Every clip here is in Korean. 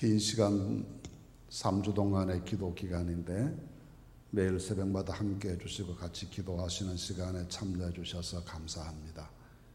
긴 시간 3주 동안의 기도 기간인데 매일 새벽마다 함께 해주시고 같이 기도하시는 시간에 참여해 주셔서 감사합니다.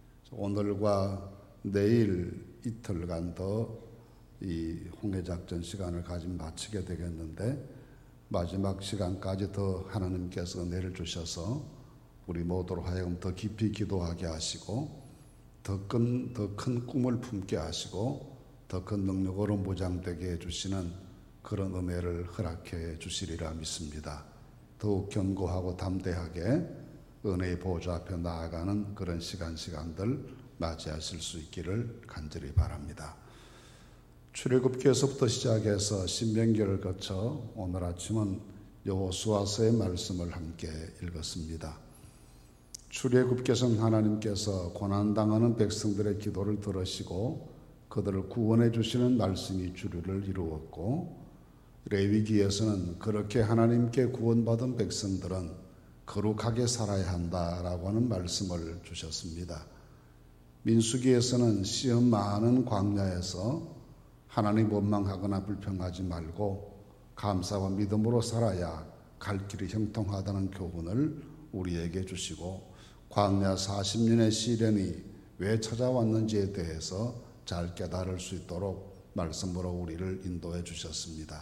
오늘과 내일 이틀간 더 이 홍해작전 시간을 마치게 되겠는데 마지막 시간까지 더 하나님께서 은혜를 주셔서 우리 모두로 하여금 더 깊이 기도하게 하시고 더 큰 꿈을 품게 하시고 더 큰 능력으로 무장되게 해주시는 그런 은혜를 허락해 주시리라 믿습니다. 더욱 견고하고 담대하게 은혜의 보좌 앞에 나아가는 그런 시간들 맞이하실 수 있기를 간절히 바랍니다. 출애굽기에서부터 시작해서 신명기를 거쳐 오늘 아침은 여호수아서의 말씀을 함께 읽었습니다. 출애굽기에서는 하나님께서 고난당하는 백성들의 기도를 들으시고 그들을 구원해 주시는 말씀이 주류를 이루었고, 레위기에서는 그렇게 하나님께 구원받은 백성들은 거룩하게 살아야 한다라고 하는 말씀을 주셨습니다. 민수기에서는 시험 많은 광야에서 하나님 원망하거나 불평하지 말고 감사와 믿음으로 살아야 갈 길이 형통하다는 교훈을 우리에게 주시고, 광야 40년의 시련이 왜 찾아왔는지에 대해서 잘 깨달을 수 있도록 말씀으로 우리를 인도해 주셨습니다.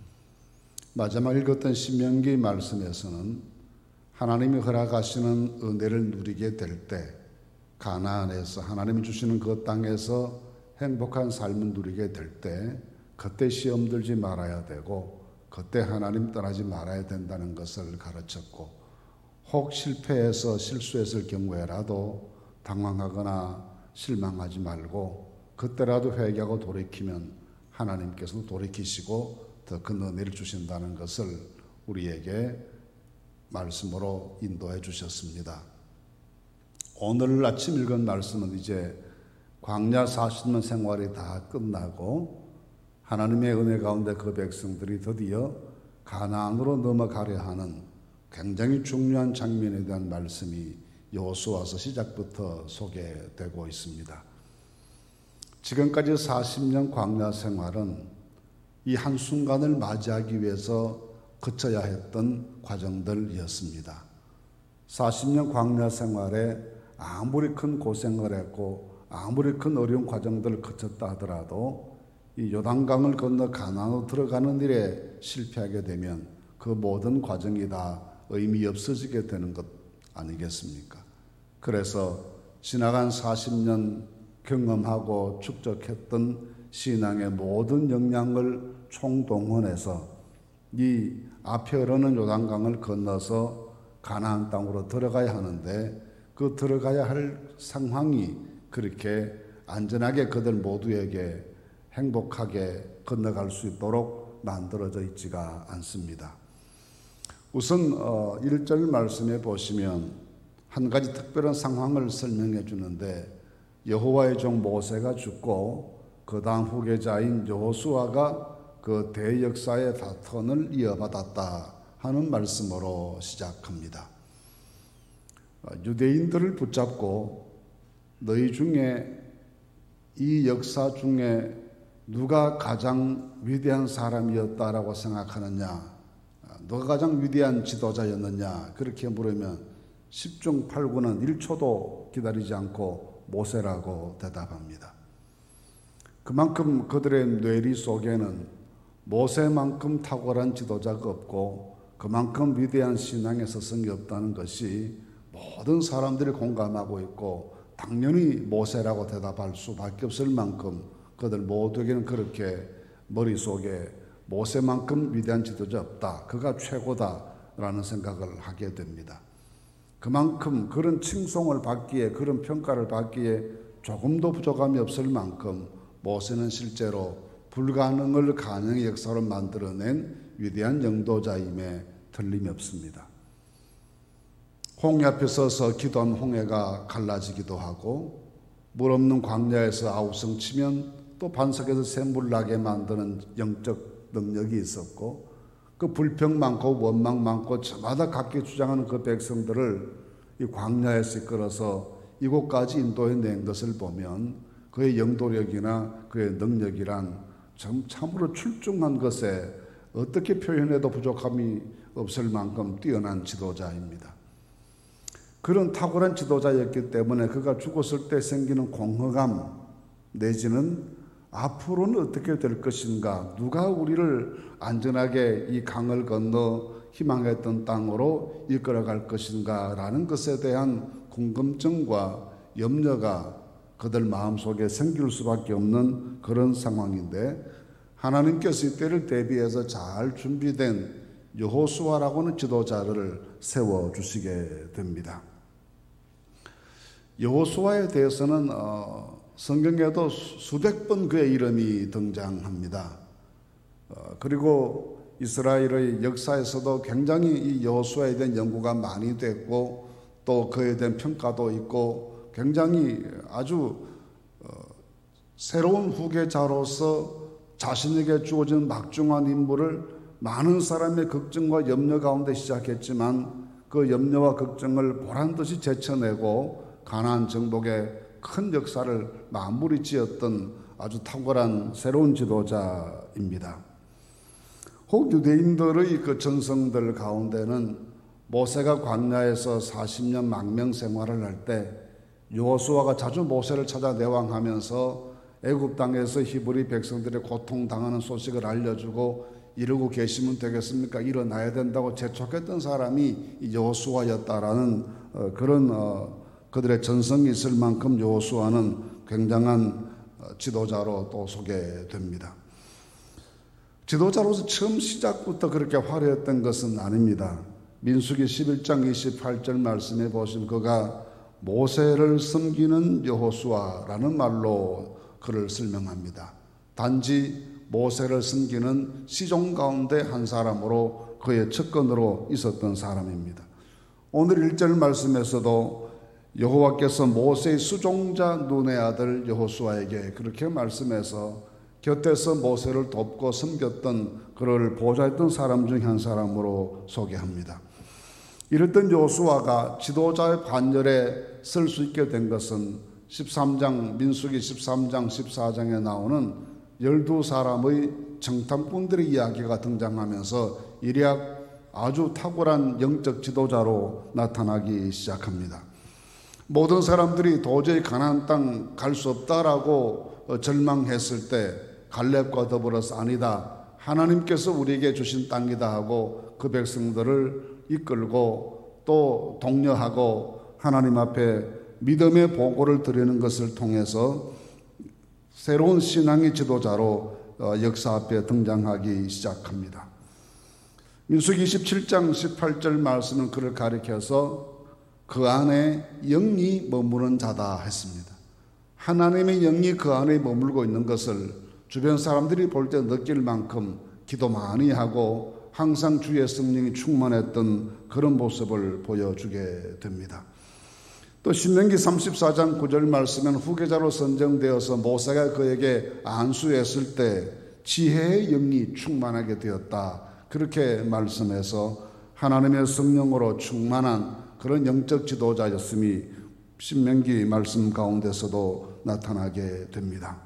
마지막 읽었던 신명기 말씀에서는 하나님이 허락하시는 은혜를 누리게 될 때 가나안에서 하나님이 주시는 그 땅에서 행복한 삶을 누리게 될 때 그때 시험 들지 말아야 되고 그때 하나님 떠나지 말아야 된다는 것을 가르쳤고, 혹 실패해서 실수했을 경우에라도 당황하거나 실망하지 말고 그때라도 회개하고 돌이키면 하나님께서 돌이키시고 더 큰 은혜를 주신다는 것을 우리에게 말씀으로 인도해 주셨습니다. 오늘 아침 읽은 말씀은 이제 광야 40년 생활이 다 끝나고 하나님의 은혜 가운데 그 백성들이 드디어 가나안으로 넘어가려 하는 굉장히 중요한 장면에 대한 말씀이 여호수아서 시작부터 소개되고 있습니다. 지금까지 40년 광야 생활은 이 한순간을 맞이하기 위해서 거쳐야 했던 과정들이었습니다. 40년 광야 생활에 아무리 큰 고생을 했고 아무리 큰 어려운 과정들을 거쳤다 하더라도 이 요단강을 건너 가나안으로 들어가는 일에 실패하게 되면 그 모든 과정이 다 의미 없어지게 되는 것 아니겠습니까? 그래서 지나간 40년 경험하고 축적했던 신앙의 모든 역량을 총동원해서 이 앞에 흐르는 요단강을 건너서 가나안 땅으로 들어가야 하는데 그 들어가야 할 상황이 그렇게 안전하게 그들 모두에게 행복하게 건너갈 수 있도록 만들어져 있지가 않습니다. 우선 1절 말씀에 보시면 한 가지 특별한 상황을 설명해 주는데, 여호와의 종 모세가 죽고 그 다음 후계자인 여호수아가 그 대역사의 바톤을 이어받았다 하는 말씀으로 시작합니다. 유대인들을 붙잡고 너희 중에 이 역사 중에 누가 가장 위대한 사람이었다라고 생각하느냐, 누가 가장 위대한 지도자였느냐 그렇게 물으면 10중 8구는 1초도 기다리지 않고 모세라고 대답합니다. 그만큼 그들의 뇌리 속에는 모세만큼 탁월한 지도자가 없고 그만큼 위대한 신앙의 스승이 없다는 것이 모든 사람들이 공감하고 있고 당연히 모세라고 대답할 수밖에 없을 만큼 그들 모두에게는 그렇게 머릿속에 모세만큼 위대한 지도자 없다, 그가 최고다라는 생각을 하게 됩니다. 그만큼 그런 칭송을 받기에, 그런 평가를 받기에 조금도 부족함이 없을 만큼 모세는 실제로 불가능을 가능의 역사로 만들어낸 위대한 영도자임에 틀림이 없습니다. 홍해 앞에 서서 기도한 홍해가 갈라지기도 하고, 물 없는 광야에서 아우성 치면 또 반석에서 샘물 나게 만드는 영적 능력이 있었고, 그 불평 많고 원망 많고 저마다 각기 주장하는 그 백성들을 이 광야에서 이끌어서 이곳까지 인도해 낸 것을 보면 그의 영도력이나 그의 능력이란 참으로 출중한 것에 어떻게 표현해도 부족함이 없을 만큼 뛰어난 지도자입니다. 그런 탁월한 지도자였기 때문에 그가 죽었을 때 생기는 공허감 내지는 앞으로는 어떻게 될 것인가, 누가 우리를 안전하게 이 강을 건너 희망했던 땅으로 이끌어갈 것인가 라는 것에 대한 궁금증과 염려가 그들 마음속에 생길 수밖에 없는 그런 상황인데, 하나님께서 이때를 대비해서 잘 준비된 여호수아라고는 지도자를 세워주시게 됩니다. 여호수아에 대해서는 성경에도 수백 번 그의 이름이 등장합니다. 그리고 이스라엘의 역사에서도 굉장히 이 여호수아에 대한 연구가 많이 됐고 또 그에 대한 평가도 있고 굉장히 아주 새로운 후계자로서 자신에게 주어진 막중한 임무를 많은 사람의 걱정과 염려 가운데 시작했지만 그 염려와 걱정을 보란듯이 제쳐내고 가나안 정복의 큰 역사를 마무리 지었던 아주 탁월한 새로운 지도자입니다. 혹 유대인들의 그 전성들 가운데는 모세가 광야에서 40년 망명 생활을 할 때 여호수아가 자주 모세를 찾아 내왕하면서 애굽 땅에서 히브리 백성들의 고통당하는 소식을 알려주고 이러고 계시면 되겠습니까? 일어나야 된다고 재촉했던 사람이 여호수아였다라는 그런 그들의 전성이 있을 만큼 여호수아는 굉장한 지도자로 또 소개됩니다. 지도자로서 처음 시작부터 그렇게 화려했던 것은 아닙니다. 민수기 11장 28절 말씀해 보시면 그가 모세를 섬기는 여호수아라는 말로 그를 설명합니다. 단지 모세를 섬기는 시종 가운데 한 사람으로 그의 측근으로 있었던 사람입니다. 오늘 1절 말씀에서도 여호와께서 모세의 수종자 눈의 아들 여호수아에게 그렇게 말씀해서 곁에서 모세를 돕고 섬겼던 그를 보좌했던 사람 중 한 사람으로 소개합니다. 이랬던 여호수아가 지도자의 반열에 설 수 있게 된 것은 13장 민수기 13장 14장에 나오는 12사람의 정탐꾼들의 이야기가 등장하면서 일약 아주 탁월한 영적 지도자로 나타나기 시작합니다. 모든 사람들이 도저히 가나안 땅 갈 수 없다라고 절망했을 때 갈렙과 더불어서 아니다, 하나님께서 우리에게 주신 땅이다 하고 그 백성들을 이끌고 또 독려하고 하나님 앞에 믿음의 보고를 드리는 것을 통해서 새로운 신앙의 지도자로 역사 앞에 등장하기 시작합니다. 민수기 27장 18절 말씀은 그를 가리켜서 그 안에 영이 머무는 자다 했습니다. 하나님의 영이 그 안에 머물고 있는 것을 주변 사람들이 볼 때 느낄 만큼 기도 많이 하고 항상 주의 성령이 충만했던 그런 모습을 보여주게 됩니다. 또 신명기 34장 9절 말씀은 후계자로 선정되어서 모세가 그에게 안수했을 때 지혜의 영이 충만하게 되었다, 그렇게 말씀해서 하나님의 성령으로 충만한 그런 영적 지도자였음이 신명기 말씀 가운데서도 나타나게 됩니다.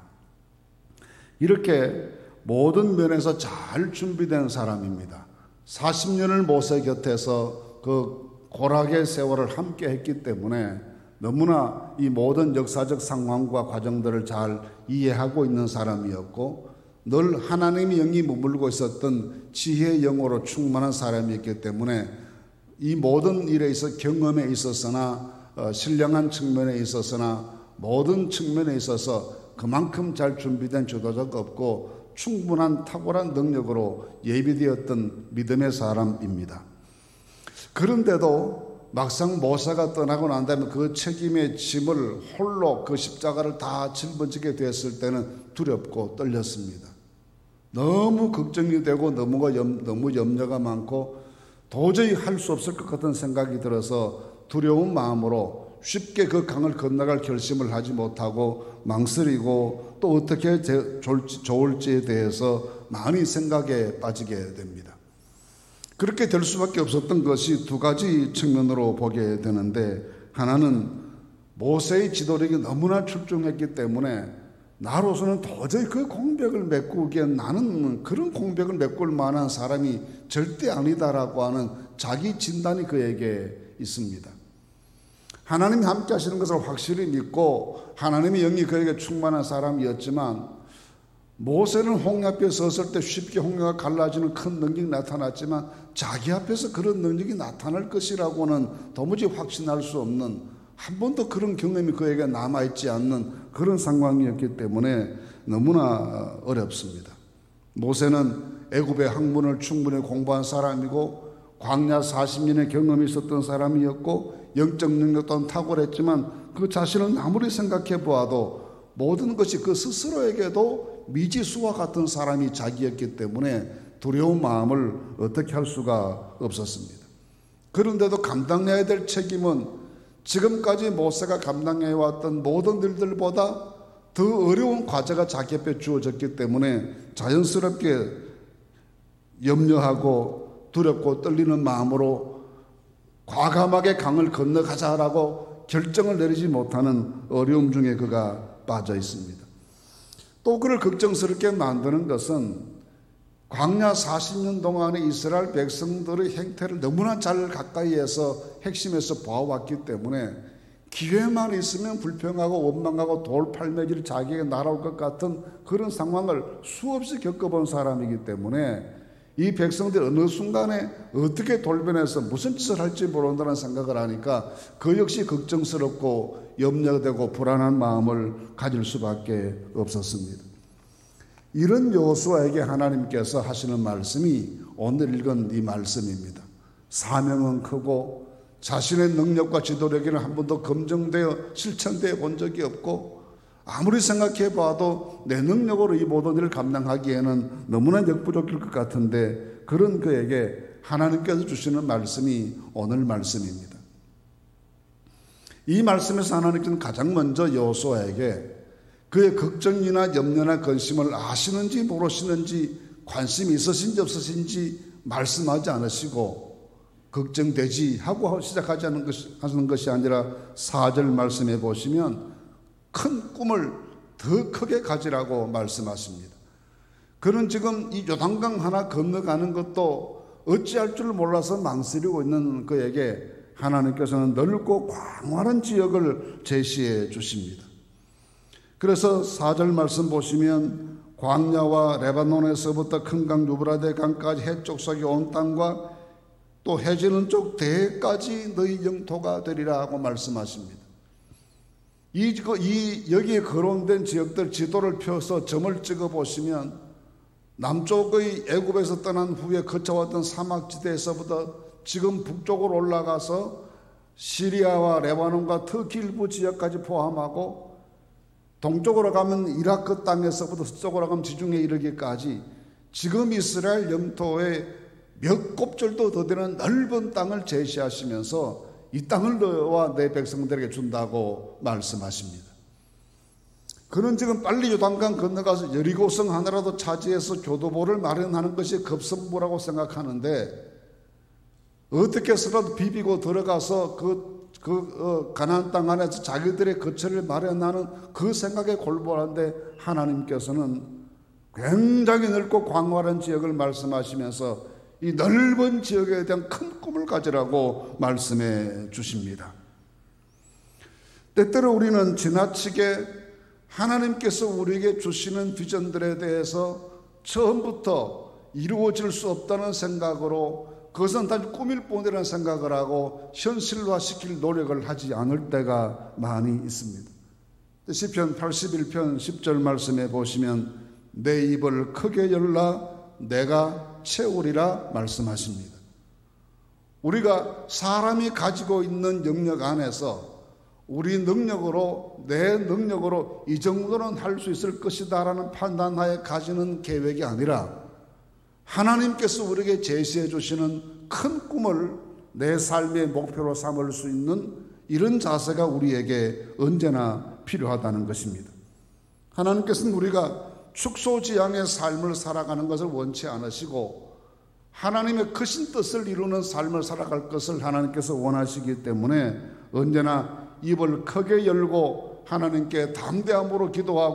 이렇게 모든 면에서 잘 준비된 사람입니다. 40년을 모세 곁에서 그 고락의 세월을 함께 했기 때문에 너무나 이 모든 역사적 상황과 과정들을 잘 이해하고 있는 사람이었고 늘 하나님의 영이 머물고 있었던 지혜의 영으로 충만한 사람이었기 때문에 이 모든 일에 있어 경험에 있어서나 신령한 측면에 있어서나 모든 측면에 있어서 그만큼 잘 준비된 지도자가 없고 충분한 탁월한 능력으로 예비되었던 믿음의 사람입니다. 그런데도 막상 모세가 떠나고 난 다음에 그 책임의 짐을 홀로 그 십자가를 다 짊어지게 됐을 때는 두렵고 떨렸습니다. 너무 걱정이 되고 너무 염려가 많고 도저히 할 수 없을 것 같은 생각이 들어서 두려운 마음으로 쉽게 그 강을 건너갈 결심을 하지 못하고 망설이고 또 어떻게 좋을지에 대해서 많이 생각에 빠지게 됩니다. 그렇게 될 수밖에 없었던 것이 두 가지 측면으로 보게 되는데, 하나는 모세의 지도력이 너무나 출중했기 때문에 나로서는 도저히 그 공백을 메꾸기엔 나는 그런 공백을 메꿀 만한 사람이 절대 아니다라고 하는 자기 진단이 그에게 있습니다. 하나님이 함께 하시는 것을 확실히 믿고 하나님의 영이 그에게 충만한 사람이었지만, 모세는 홍해 앞에 섰을 때 쉽게 홍해가 갈라지는 큰 능력이 나타났지만 자기 앞에서 그런 능력이 나타날 것이라고는 도무지 확신할 수 없는, 한 번도 그런 경험이 그에게 남아있지 않는 그런 상황이었기 때문에 너무나 어렵습니다. 모세는 애굽의 학문을 충분히 공부한 사람이고 광야 40년의 경험이 있었던 사람이었고 영적 능력 또한 탁월했지만 그 자신은 아무리 생각해 보아도 모든 것이 그 스스로에게도 미지수와 같은 사람이 자기였기 때문에 두려운 마음을 어떻게 할 수가 없었습니다. 그런데도 감당해야 될 책임은 지금까지 모세가 감당해왔던 모든 일들보다 더 어려운 과제가 자기 앞에 주어졌기 때문에 자연스럽게 염려하고 두렵고 떨리는 마음으로 과감하게 강을 건너가자라고 결정을 내리지 못하는 어려움 중에 그가 빠져 있습니다. 또 그를 걱정스럽게 만드는 것은 광야 40년 동안의 이스라엘 백성들의 행태를 너무나 잘 가까이에서 핵심에서 보아왔기 때문에 기회만 있으면 불평하고 원망하고 돌팔매질 자기에게 날아올 것 같은 그런 상황을 수없이 겪어본 사람이기 때문에 이 백성들이 어느 순간에 어떻게 돌변해서 무슨 짓을 할지 모른다는 생각을 하니까 그 역시 걱정스럽고 염려되고 불안한 마음을 가질 수밖에 없었습니다. 이런 여호수아에게 하나님께서 하시는 말씀이 오늘 읽은 이 말씀입니다. 사명은 크고 자신의 능력과 지도력에는 한 번도 검증되어 실천되어 본 적이 없고 아무리 생각해 봐도 내 능력으로 이 모든 일을 감당하기에는 너무나 역부족일 것 같은데 그런 그에게 하나님께서 주시는 말씀이 오늘 말씀입니다. 이 말씀에서 하나님께서는 가장 먼저 여호수아에게 그의 걱정이나 염려나 근심을 아시는지 모르시는지 관심이 있으신지 없으신지 말씀하지 않으시고 걱정되지 하고 시작하지 하는 것이 아니라 4절 말씀해 보시면 큰 꿈을 더 크게 가지라고 말씀하십니다. 그는 지금 이 요단강 하나 건너가는 것도 어찌할 줄 몰라서 망설이고 있는 그에게 하나님께서는 넓고 광활한 지역을 제시해 주십니다. 그래서 4절 말씀 보시면 광야와 레바논에서부터 큰 강 유브라데 강까지 해쪽 속의 온 땅과 또 해지는 쪽 대까지 너희 영토가 되리라 하고 말씀하십니다. 여기에 거론된 지역들 지도를 펴서 점을 찍어 보시면 남쪽의 애굽에서 떠난 후에 거쳐왔던 사막지대에서부터 지금 북쪽으로 올라가서 시리아와 레바논과 터키 일부 지역까지 포함하고 동쪽으로 가면 이라크 땅에서부터 서쪽으로 가면 지중해 이르기까지 지금 이스라엘 영토의 몇 곱절도 더 되는 넓은 땅을 제시하시면서 이 땅을 너와 내 백성들에게 준다고 말씀하십니다. 그는 지금 빨리 요단강 건너가서 여리고성 하나라도 차지해서 교도보를 마련하는 것이 급선무라고 생각하는데 어떻게 해서라도 비비고 들어가서 가나안 땅 안에서 자기들의 거처를 마련하는 그 생각에 골몰한데 하나님께서는 굉장히 넓고 광활한 지역을 말씀하시면서 이 넓은 지역에 대한 큰 꿈을 가지라고 말씀해 주십니다. 때때로 우리는 지나치게 하나님께서 우리에게 주시는 비전들에 대해서 처음부터 이루어질 수 없다는 생각으로 그것은 단지 꿈일 뿐이라는 생각을 하고 현실화시킬 노력을 하지 않을 때가 많이 있습니다. 시편 81편 10절 말씀에 보시면 내 입을 크게 열라 내가 채우리라 말씀하십니다. 우리가 사람이 가지고 있는 영역 안에서 우리 능력으로 내 능력으로 이 정도는 할 수 있을 것이다라는 판단하에 가지는 계획이 아니라 하나님께서 우리에게 제시해 주시는 큰 꿈을 내 삶의 목표로 삼을 수 있는 이런 자세가 우리에게 언제나 필요하다는 것입니다. 하나님께서는 우리가 축소지향의 삶을 살아가는 것을 원치 않으시고 하나님의 크신 뜻을 이루는 삶을 살아갈 것을 하나님께서 원하시기 때문에 언제나 입을 크게 열고 하나님께 담대함으로 기도하고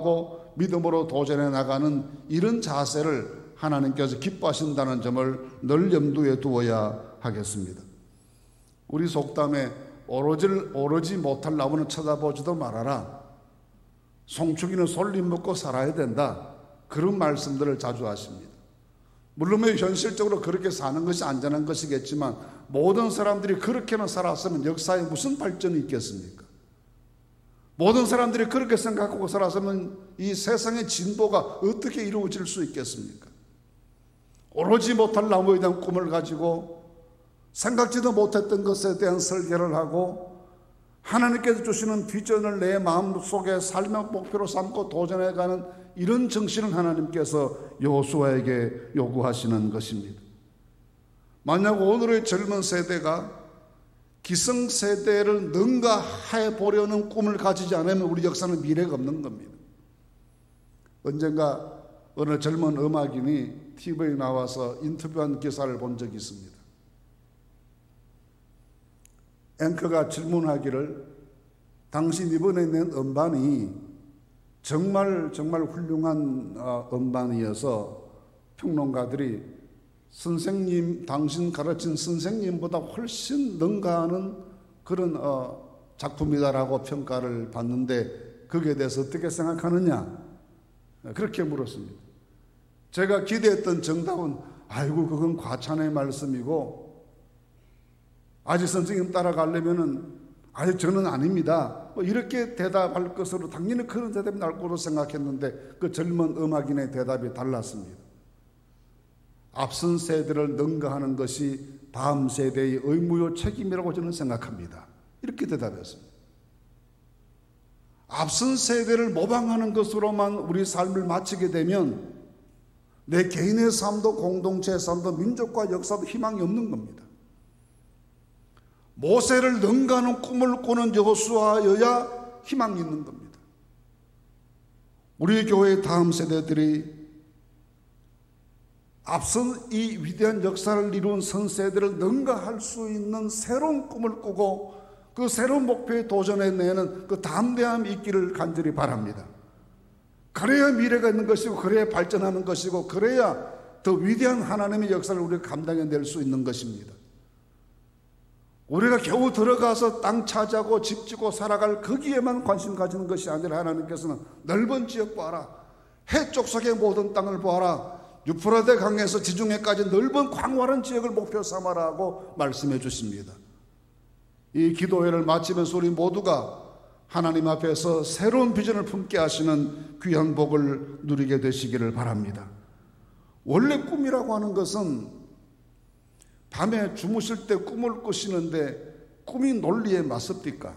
믿음으로 도전해 나가는 이런 자세를 하나님께서 기뻐하신다는 점을 늘 염두에 두어야 하겠습니다. 우리 속담에 오르지 못할 나무는 쳐다보지도 말아라, 송충이는 솔잎 먹고 살아야 된다, 그런 말씀들을 자주 하십니다. 물론 현실적으로 그렇게 사는 것이 안전한 것이겠지만 모든 사람들이 그렇게만 살았으면 역사에 무슨 발전이 있겠습니까? 모든 사람들이 그렇게 생각하고 살았으면 이 세상의 진보가 어떻게 이루어질 수 있겠습니까? 오르지 못할 나무에 대한 꿈을 가지고 생각지도 못했던 것에 대한 설계를 하고 하나님께서 주시는 비전을 내 마음속에 삶의 목표로 삼고 도전해가는 이런 정신을 하나님께서 여호수아에게 요구하시는 것입니다. 만약 오늘의 젊은 세대가 기성세대를 능가해 보려는 꿈을 가지지 않으면 우리 역사는 미래가 없는 겁니다. 언젠가 어느 젊은 음악인이 TV에 나와서 인터뷰한 기사를 본 적이 있습니다. 앵커가 질문하기를, 당신 이번에 낸 음반이 정말 훌륭한 음반이어서 평론가들이 선생님, 당신 가르친 선생님보다 훨씬 능가하는 그런 작품이다라고 평가를 받는데 거기에 대해서 어떻게 생각하느냐, 그렇게 물었습니다. 제가 기대했던 정답은 아이고 그건 과찬의 말씀이고 아직 선생님 따라가려면은 아직 저는 아닙니다, 이렇게 대답할 것으로 당연히 그런 대답이 날 거로 생각했는데 그 젊은 음악인의 대답이 달랐습니다. 앞선 세대를 능가하는 것이 다음 세대의 의무요 책임이라고 저는 생각합니다, 이렇게 대답했습니다. 앞선 세대를 모방하는 것으로만 우리 삶을 마치게 되면 내 개인의 삶도 공동체의 삶도 민족과 역사도 희망이 없는 겁니다. 모세를 능가하는 꿈을 꾸는 여호수아여야 희망이 있는 겁니다. 우리 교회의 다음 세대들이 앞선 이 위대한 역사를 이룬 선세들을 능가할 수 있는 새로운 꿈을 꾸고 그 새로운 목표에 도전해내는 그 담대함이 있기를 간절히 바랍니다. 그래야 미래가 있는 것이고 그래야 발전하는 것이고 그래야 더 위대한 하나님의 역사를 우리가 감당해낼 수 있는 것입니다. 우리가 겨우 들어가서 땅 차지하고 집 짓고 살아갈 거기에만 관심 가지는 것이 아니라 하나님께서는 넓은 지역 보아라, 해쪽 속의 모든 땅을 보아라, 유프라데 강에서 지중해까지 넓은 광활한 지역을 목표 삼아라 하고 말씀해 주십니다. 이 기도회를 마치면서 우리 모두가 하나님 앞에서 새로운 비전을 품게 하시는 귀한 복을 누리게 되시기를 바랍니다. 원래 꿈이라고 하는 것은 밤에 주무실 때 꿈을 꾸시는데 꿈이 논리에 맞습니까?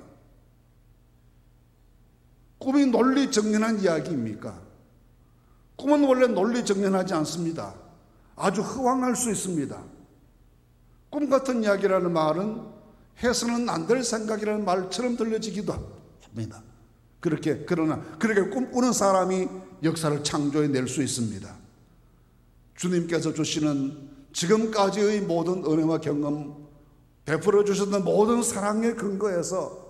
꿈이 논리 정연한 이야기입니까? 꿈은 원래 논리 정연하지 않습니다. 아주 허황할 수 있습니다. 꿈 같은 이야기라는 말은 해서는 안 될 생각이라는 말처럼 들려지기도 합니다. 그러나 그렇게 꿈꾸는 사람이 역사를 창조해낼 수 있습니다. 주님께서 주시는 지금까지의 모든 은혜와 경험, 베풀어 주셨던 모든 사랑의 근거에서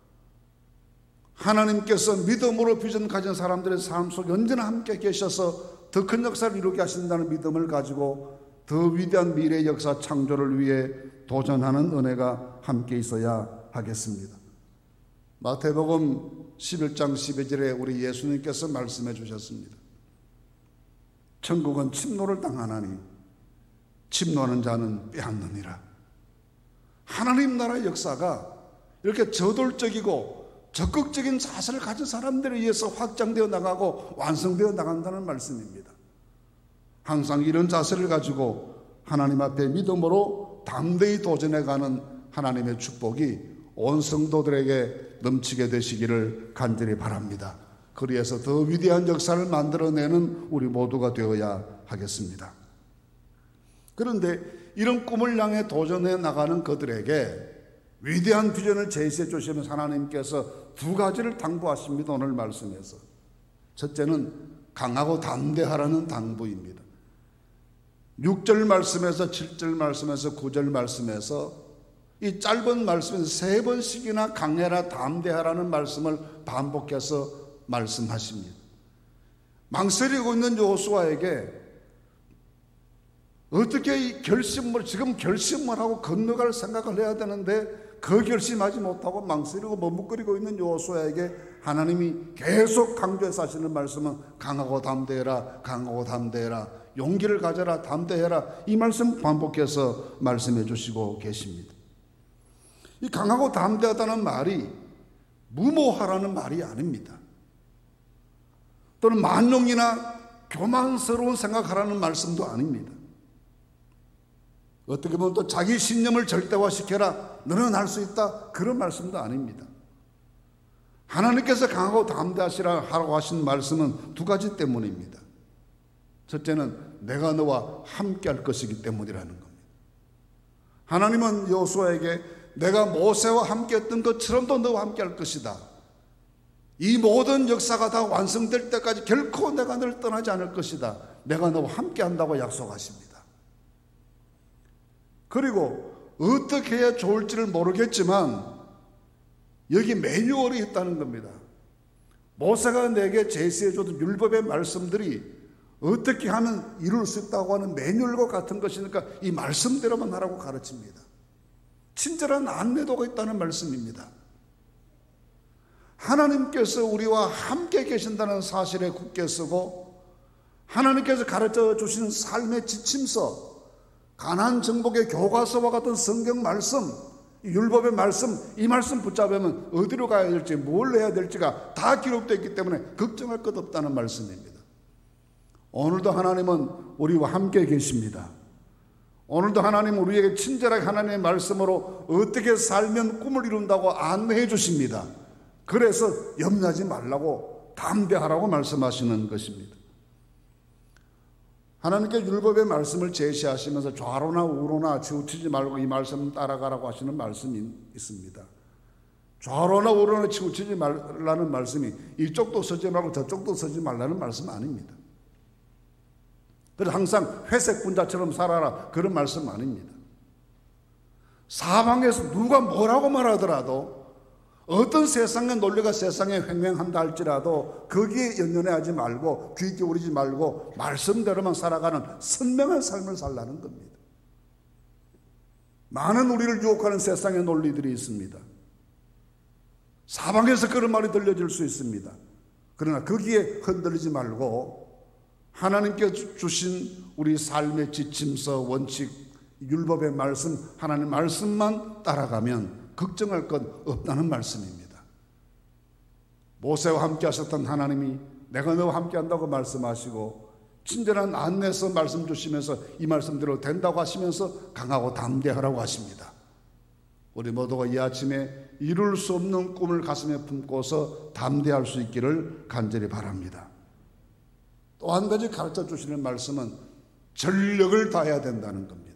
하나님께서 믿음으로 비전 가진 사람들의 삶 속에 언제나 함께 계셔서 더 큰 역사를 이루게 하신다는 믿음을 가지고 더 위대한 미래의 역사 창조를 위해 도전하는 은혜가 함께 있어야 하겠습니다. 마태복음 11장 12절에 우리 예수님께서 말씀해 주셨습니다. 천국은 침노를 당하나니 침노하는 자는 빼앗느니라. 하나님 나라의 역사가 이렇게 저돌적이고 적극적인 자세를 가진 사람들에 의해서 확장되어 나가고 완성되어 나간다는 말씀입니다. 항상 이런 자세를 가지고 하나님 앞에 믿음으로 담대히 도전해가는 하나님의 축복이 온 성도들에게 넘치게 되시기를 간절히 바랍니다. 그리해서 더 위대한 역사를 만들어내는 우리 모두가 되어야 하겠습니다. 그런데 이런 꿈을 향해 도전해 나가는 그들에게 위대한 비전을 제시해 주시면서 하나님께서 두 가지를 당부하십니다. 오늘 말씀에서 첫째는 강하고 담대하라는 당부입니다. 6절 말씀에서 7절 말씀에서 9절 말씀에서 이 짧은 말씀에서 세 번씩이나 강해라 담대하라는 말씀을 반복해서 말씀하십니다. 망설이고 있는 여호수아에게 어떻게 이 지금 결심을 하고 건너갈 생각을 해야 되는데 그 결심하지 못하고 망설이고 머뭇거리고 있는 여호수아에게 하나님이 계속 강조해서 하시는 말씀은 강하고 담대해라, 강하고 담대해라, 용기를 가져라, 담대해라, 이 말씀 반복해서 말씀해 주시고 계십니다. 이 강하고 담대하다는 말이 무모하라는 말이 아닙니다. 또는 만용이나 교만스러운 생각하라는 말씀도 아닙니다. 어떻게 보면 또 자기 신념을 절대화시켜라, 너는 할 수 있다, 그런 말씀도 아닙니다. 하나님께서 강하고 담대하시라고 하신 말씀은 두 가지 때문입니다. 첫째는 내가 너와 함께 할 것이기 때문이라는 겁니다. 하나님은 여호수아에게 내가 모세와 함께 했던 것처럼 또 너와 함께 할 것이다. 이 모든 역사가 다 완성될 때까지 결코 내가 너를 떠나지 않을 것이다. 내가 너와 함께 한다고 약속하십니다. 그리고 어떻게 해야 좋을지를 모르겠지만 여기 매뉴얼이 있다는 겁니다. 모세가 내게 제시해줬던 율법의 말씀들이 어떻게 하면 이룰 수 있다고 하는 매뉴얼과 같은 것이니까 이 말씀대로만 하라고 가르칩니다. 친절한 안내도가 있다는 말씀입니다. 하나님께서 우리와 함께 계신다는 사실에 굳게 서고 하나님께서 가르쳐 주신 삶의 지침서, 가나안 정복의 교과서와 같은 성경 말씀, 율법의 말씀, 이 말씀 붙잡으면 어디로 가야 될지, 뭘 해야 될지가 다 기록되어 있기 때문에 걱정할 것 없다는 말씀입니다. 오늘도 하나님은 우리와 함께 계십니다. 오늘도 하나님은 우리에게 친절하게 하나님의 말씀으로 어떻게 살면 꿈을 이룬다고 안내해 주십니다. 그래서 염려하지 말라고, 담대하라고 말씀하시는 것입니다. 하나님께 율법의 말씀을 제시하시면서 좌로나 우로나 치우치지 말고 이 말씀 따라가라고 하시는 말씀이 있습니다. 좌로나 우로나 치우치지 말라는 말씀이 이쪽도 서지 말고 저쪽도 서지 말라는 말씀 아닙니다. 그래서 항상 회색 분자처럼 살아라, 그런 말씀 아닙니다. 사방에서 누가 뭐라고 말하더라도, 어떤 세상의 논리가 세상에 횡행한다 할지라도 거기에 연연해하지 말고 귀 기울이지 말고 말씀대로만 살아가는 선명한 삶을 살라는 겁니다. 많은 우리를 유혹하는 세상의 논리들이 있습니다. 사방에서 그런 말이 들려질 수 있습니다. 그러나 거기에 흔들리지 말고 하나님께 주신 우리 삶의 지침서, 원칙, 율법의 말씀, 하나님의 말씀만 따라가면 걱정할 것 없다는 말씀입니다. 모세와 함께 하셨던 하나님이 내가 너와 함께 한다고 말씀하시고 친절한 안내서 말씀 주시면서 이 말씀대로 된다고 하시면서 강하고 담대하라고 하십니다. 우리 모두가 이 아침에 이룰 수 없는 꿈을 가슴에 품고서 담대할 수 있기를 간절히 바랍니다. 또 한 가지 가르쳐 주시는 말씀은 전력을 다해야 된다는 겁니다.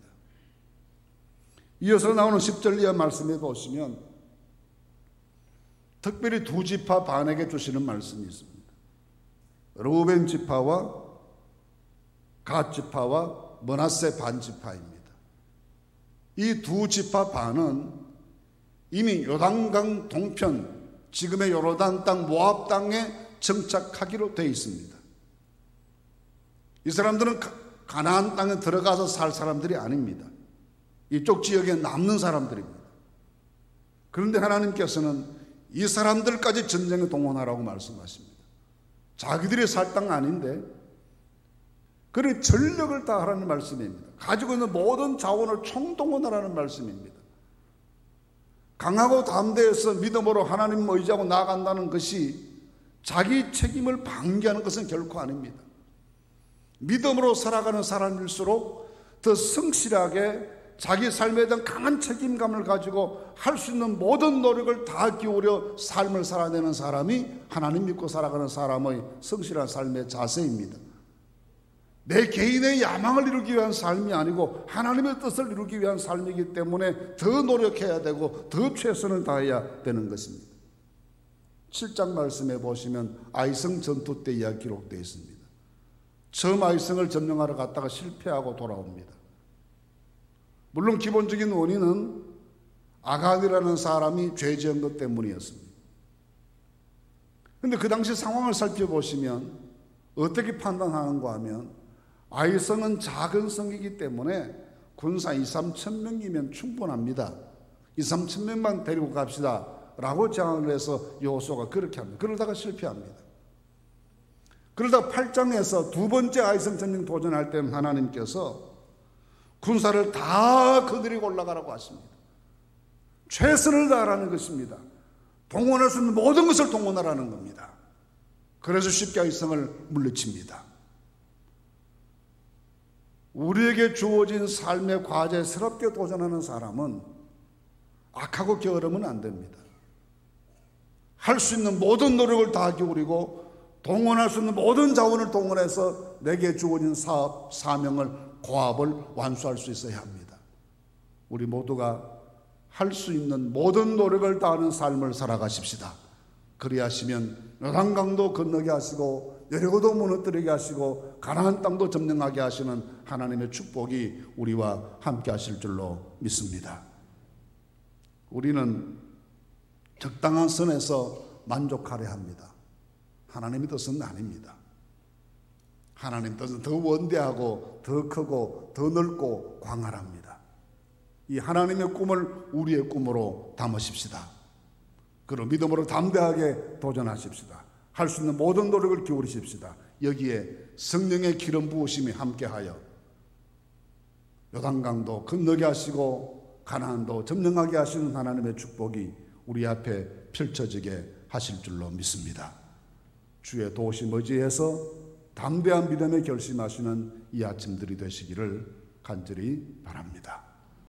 이어서 나오는 10절 이하 말씀에 보시면 특별히 두 지파 반에게 주시는 말씀이 있습니다. 르우벤 지파와 갓 지파와 므낫세 반 지파입니다. 이 두 지파 반은 이미 요단강 동편, 지금의 요르단 땅 모압 땅에 정착하기로 되어 있습니다. 이 사람들은 가나안 땅에 들어가서 살 사람들이 아닙니다. 이쪽 지역에 남는 사람들입니다. 그런데 하나님께서는 이 사람들까지 전쟁에 동원하라고 말씀하십니다. 자기들이 살 땅 아닌데 그래 전력을 다하라는 말씀입니다. 가지고 있는 모든 자원을 총동원하라는 말씀입니다. 강하고 담대해서 믿음으로 하나님 의지하고 나아간다는 것이 자기 책임을 방기하는 것은 결코 아닙니다. 믿음으로 살아가는 사람일수록 더 성실하게 자기 삶에 대한 강한 책임감을 가지고 할 수 있는 모든 노력을 다 기울여 삶을 살아내는 사람이 하나님 믿고 살아가는 사람의 성실한 삶의 자세입니다. 내 개인의 야망을 이루기 위한 삶이 아니고 하나님의 뜻을 이루기 위한 삶이기 때문에 더 노력해야 되고 더 최선을 다해야 되는 것입니다. 7장 말씀에 보시면 아이성 전투 때 이야기 기록되어 있습니다. 처음 아이성을 점령하러 갔다가 실패하고 돌아옵니다. 물론 기본적인 원인은 아간이라는 사람이 죄 지은 것 때문이었습니다. 그런데 그 당시 상황을 살펴보시면 어떻게 판단하는가 하면 아이성은 작은 성이기 때문에 군사 2, 3천 명이면 충분합니다. 2, 3천 명만 데리고 갑시다 라고 제안을 해서 여호수아가 그렇게 합니다. 그러다가 실패합니다. 그러다가 8장에서 두 번째 아이성 전쟁 도전할 때는 하나님께서 군사를 다 거느리고 올라가라고 하십니다. 최선을 다하라는 것입니다. 동원할 수 있는 모든 것을 동원하라는 겁니다. 그래서 쉽게 아이성을 물리칩니다. 우리에게 주어진 삶의 과제에 새롭게 도전하는 사람은 악하고 게으르면 안 됩니다. 할 수 있는 모든 노력을 다 기울이고 동원할 수 있는 모든 자원을 동원해서 내게 주어진 사업, 사명을, 고압을 완수할 수 있어야 합니다. 우리 모두가 할 수 있는 모든 노력을 다하는 삶을 살아가십시다. 그리하시면 요단강도 건너게 하시고 여리고도 무너뜨리게 하시고 가나안 땅도 점령하게 하시는 하나님의 축복이 우리와 함께 하실 줄로 믿습니다. 우리는 적당한 선에서 만족하려 합니다. 하나님의 뜻은 아닙니다. 하나님 뜻은 더 원대하고 더 크고 더 넓고 광활합니다. 이 하나님의 꿈을 우리의 꿈으로 담으십시다. 그리고 믿음으로 담대하게 도전하십시다. 할 수 있는 모든 노력을 기울이십시다. 여기에 성령의 기름 부으심이 함께하여 요단강도 건너게 하시고 가나안도 점령하게 하시는 하나님의 축복이 우리 앞에 펼쳐지게 하실 줄로 믿습니다. 주의 도우심 의지해서 담대한 믿음에 결심하시는 이 아침들이 되시기를 간절히 바랍니다.